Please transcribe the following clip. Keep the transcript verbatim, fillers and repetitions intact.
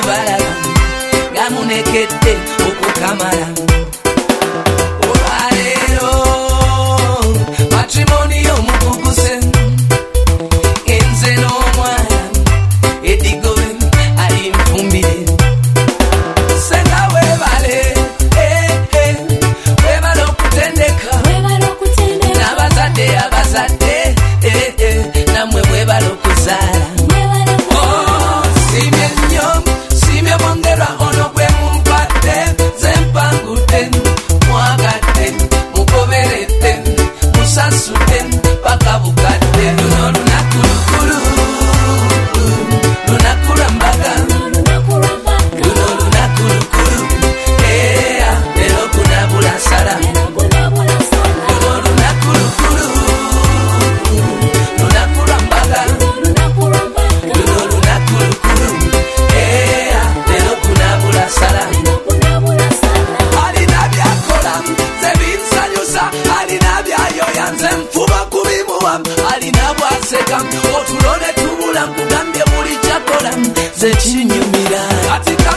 balaba gamunekedde okukamala olwaleero matrimoni omukuguse enze n'omwana edigobe ali nfumbire senga webale webale okutendeka n'abazadde abazadde namwe webale okuzaala simye nnyo simye mwongerwa ono gwe mumpadde zempangudde mwagadde mugoberedde musasudde paka bukadde luno lunaku lukulu lunaku lwa mbaga luno lunaku lukulu eya leero kunabula nsala luno lunaku lukulu lunaku lwa mbaga luno lunaku lukulu eya leero kunabula nsala alina byakola nze binsanyusa alina byayoya nze nfuba kubimuwa alina bwaseka otulo ne tubula nkugambye buli kyakola nze kinyumira katika